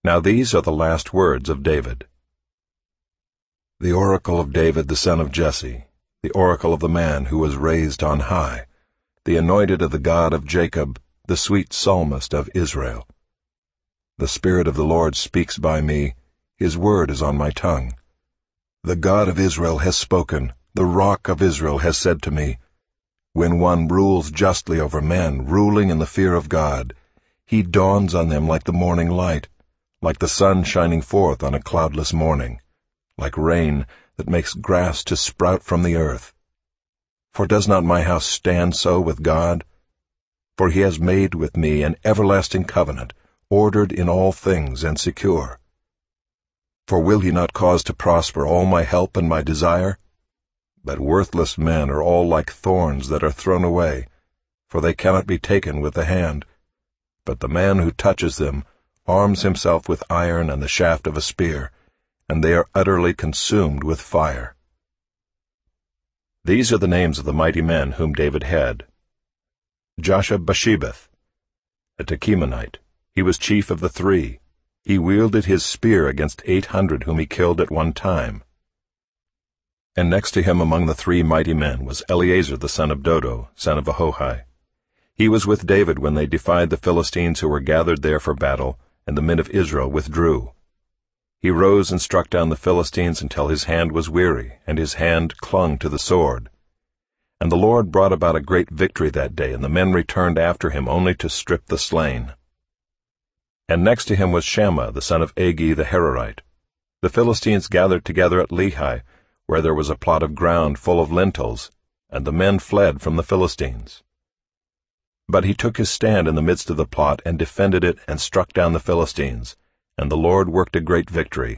Now these are the last words of David. The oracle of David the son of Jesse, the oracle of the man who was raised on high, the anointed of the God of Jacob, the sweet psalmist of Israel. The Spirit of the Lord speaks by me, his word is on my tongue. The God of Israel has spoken, the Rock of Israel has said to me, when one rules justly over men, ruling in the fear of God, he dawns on them like the morning light, like the sun shining forth on a cloudless morning, like rain that makes grass to sprout from the earth. For does not my house stand so with God? For he has made with me an everlasting covenant, ordered in all things and secure. For will he not cause to prosper all my help and my desire? But worthless men are all like thorns that are thrown away, for they cannot be taken with the hand. But the man who touches them arms himself with iron and the shaft of a spear, and they are utterly consumed with fire. These are the names of the mighty men whom David had. Joshab-Basshebeth, a Tekemonite. He was chief of the 3. He wielded his spear against 800 whom he killed at one time. And next to him among the 3 mighty men was Eleazar the son of Dodo, son of Ahohi. He was with David when they defied the Philistines who were gathered there for battle, and the men of Israel withdrew. He rose and struck down the Philistines until his hand was weary, and his hand clung to the sword. And the Lord brought about a great victory that day, and the men returned after him only to strip the slain. And next to him was Shammah the son of Agi the Hararite. The Philistines gathered together at Lehi, where there was a plot of ground full of lentils, and the men fled from the Philistines. But he took his stand in the midst of the plot, and defended it, and struck down the Philistines, and the Lord worked a great victory.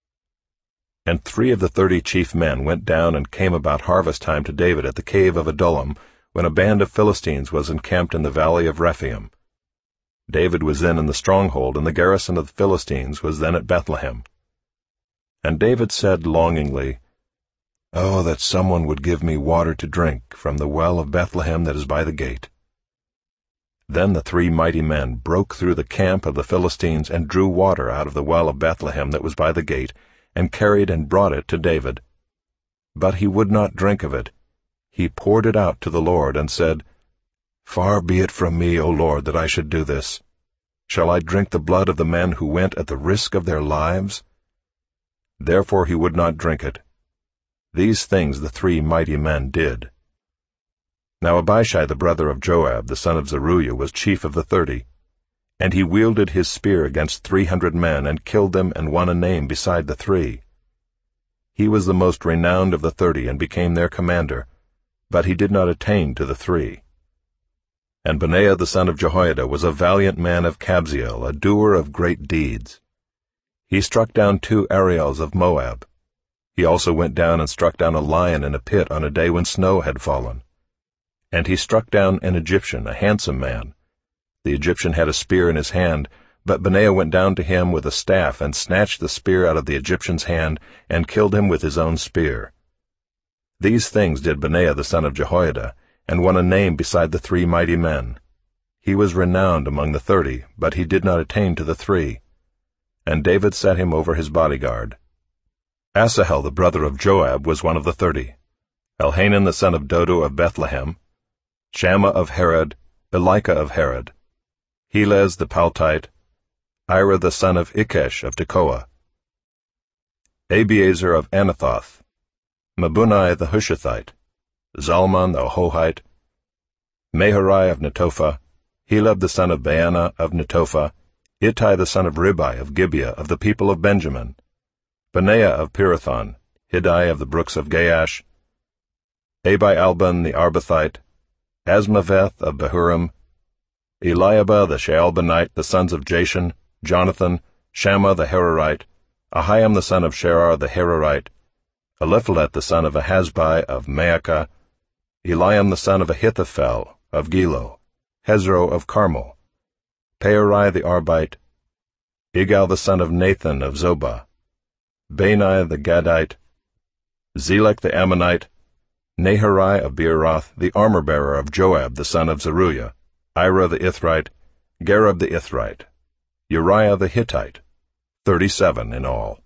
And 3 of the 30 chief men went down and came about harvest time to David at the cave of Adullam, when a band of Philistines was encamped in the valley of Rephaim. David was then in the stronghold, and the garrison of the Philistines was then at Bethlehem. And David said longingly, "Oh, that someone would give me water to drink from the well of Bethlehem that is by the gate." Then the 3 mighty men broke through the camp of the Philistines and drew water out of the well of Bethlehem that was by the gate, and carried and brought it to David. But he would not drink of it. He poured it out to the Lord, and said, "Far be it from me, O Lord, that I should do this. Shall I drink the blood of the men who went at the risk of their lives?" Therefore he would not drink it. These things the 3 mighty men did. Now Abishai the brother of Joab, the son of Zeruiah, was chief of the 30. And he wielded his spear against 300 men, and killed them, and won a name beside the 3. He was the most renowned of the 30, and became their commander, but he did not attain to the 3. And Benaiah the son of Jehoiada was a valiant man of Kabzeel, a doer of great deeds. He struck down 2 Ariels of Moab. He also went down and struck down a lion in a pit on a day when snow had fallen. And he struck down an Egyptian, a handsome man. The Egyptian had a spear in his hand, but Benaiah went down to him with a staff, and snatched the spear out of the Egyptian's hand, and killed him with his own spear. These things did Benaiah the son of Jehoiada, and won a name beside the 3 mighty men. He was renowned among the 30, but he did not attain to the 3. And David set him over his bodyguard. Asahel the brother of Joab was one of the 30. Elhanan the son of Dodo of Bethlehem, Shammah of Harod, Elika of Harod, Helez the Paltite, Ira the son of Ikesh of Tekoa, Abiezer of Anathoth, Mabunai the Hushathite, Zalmon the Ahohite, Meharai of Netophah, Heleb the son of Baanah of Netophah, Ittai the son of Ribai of Gibeah of the people of Benjamin, Benaiah of Pirathon, Hiddai of the brooks of Gaash, Abi-Alban the Arbathite, Asmaveth of Bahurim, Eliabah the Shaalbanite, the sons of Jashan, Jonathan, Shammah the Hararite, Ahiam the son of Sherar the Hararite, Eliphalet the son of Ahasbai of Maacah, Eliam the son of Ahithophel of Gilo, Hezro of Carmel, Peorai the Arbite, Igal the son of Nathan of Zobah, Bani the Gadite, Zelek the Ammonite, Naharai of Beeroth, the armor-bearer of Joab the son of Zeruiah, Ira the Ithrite, Gareb the Ithrite, Uriah the Hittite, 37 in all.